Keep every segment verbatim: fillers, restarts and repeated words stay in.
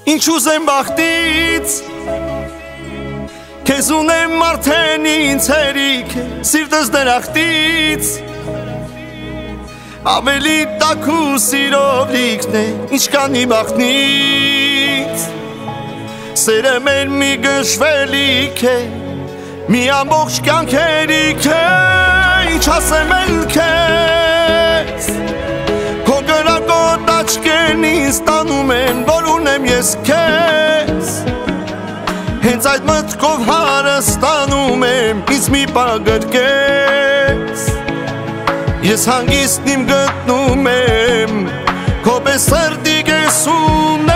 Ինչ ուզեմ բախտից Քեզ ունեմ արդեն ինձ հերիք Սիրտս դրախտից Ավելի տաք ու սիրով լիքն է Ինչ կանի բախտնից Սերը մեր մի գշվելիք է Մի ամբողջ կյանք հերիք է Ինչ ասեմ էլ քեզ Քո գրակոտ աչքերն ինձ տանում են Որ ունեմ ես քեզ Հենց այդ մտքով հարստանում եմ Ինձ մի պագրկես Ես հանգիստն իմ գտնում եմ Քո պես սրտի կես ունեմ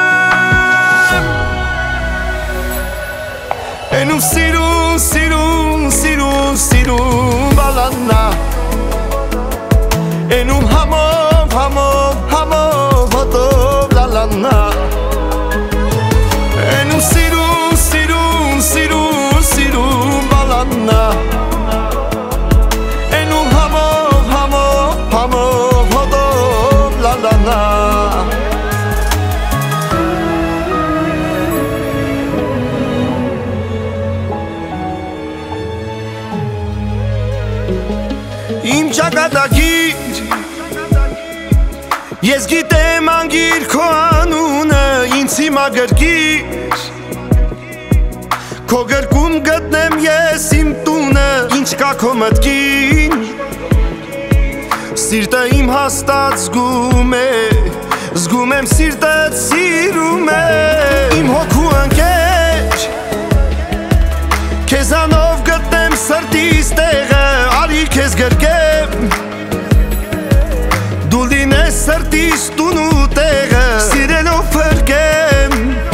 Էնում սիրուն, սիրուն, սիրուն, սիրուն բալանա Էնում համով, համով, համով հոտով լալանա Էնում սիրուն, սիրուն, սիրուն, սիրուն բալանա Էնում համով, համով, համով հոտով լալանա Իմ ճակատագիր Ես գիտեմ անգիր քո անունը Ինձ հիմա գրկիր Քո գրկում գտնեմ ես իմ տունը Ինչ կա քո մտքին Սիրտը իմ հաստատ զգում է Զգում եմ սիրտդ սիրում է Իմ հոգու ընկեր Քեզանով գտնեմ սրտիս տեղը Արի քեզ գրկեմ Դու լինես սրտիս տուն ու տեղը Սիրելով փրկեմ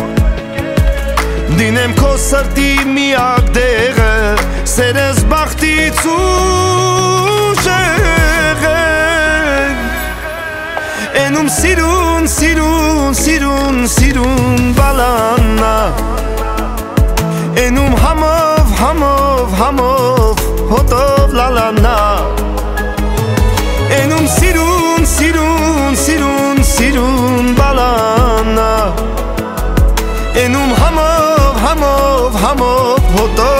Դինեմ քո սրտի միակ դեղը Սերս բախտից ուժեղ Էնում սիրուն, սիրուն, սիրուն, սիրուն բալանա Էնում համով, համով, համով հոտով լալանա Էնում սիրուն, սիրուն, սիրուն, սիրուն բալանա Էնում համով, համով, համով հոտով